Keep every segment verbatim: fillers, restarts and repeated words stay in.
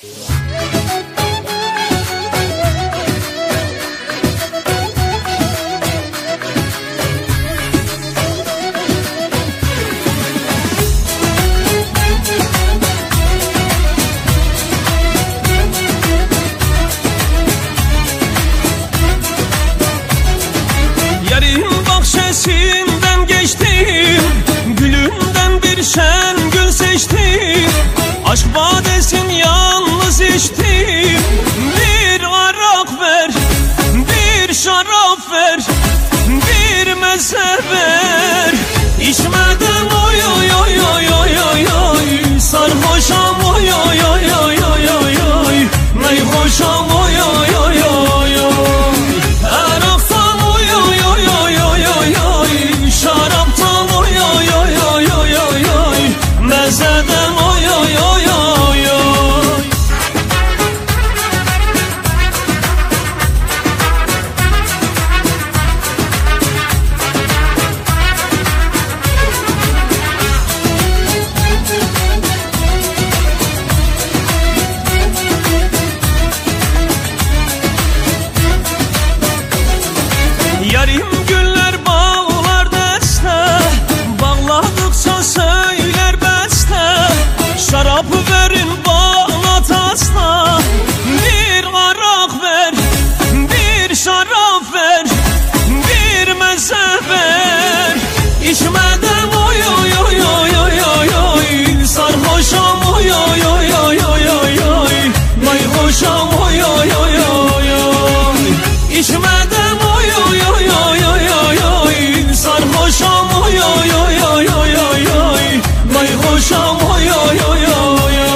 Yarim bahçesinden geçtim, gülünden bir şen gül seçtim. Aşk badesin yalnız içtim. Bir arak ver, bir şarap ver, bir meze ver. İçmeden oy oy oy oy oy oy oy, sarhoşam oy oy oy oy oy oy oy, ney hoşam oy oy oy oy oy. Araktan oy oy oy oy oy oy oy, şaraptan oy oy oy oy oy oy oy, mezeden oy oy oy oy oy. Yarim güller bağlar deste, bağladıkça söyler beste. Şarap verin bana tasla, bir arak ver, bir şarap ver, bir meze ver. İçmeden oy oy oy oy oy oy oy, sarhoşam oy oy oy oy oy oy oy, mayhoşam oy oy oy oy oy. İçmeden oy oy oy oy oy oy oy, sarhoşam oy oy oy oy oy oy oy, mayhoşam oy oy oy oy oy.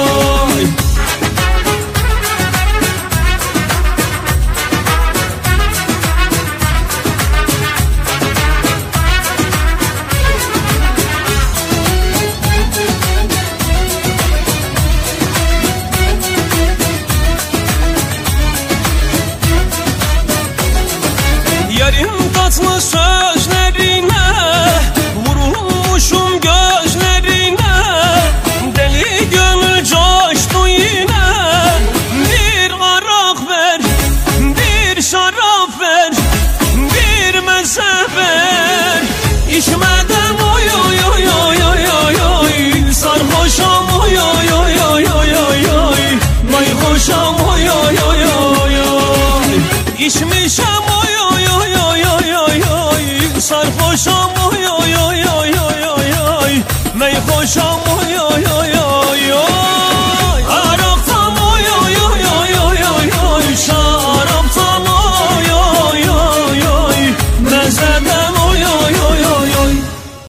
Yarim tatlı sözlerine, vurulmuşum gözlerine. Deli gönül coştu yine. Bir arak ver, bir şarap ver, bir meze ver. İçmeden oy oy oy oy oy oy oy, sarhoşam oy oy oy oy oy oy oy, mayhoşam oy oy oy oy oy. İçmişem oy oy oy oy oy oy oy, sarhoşam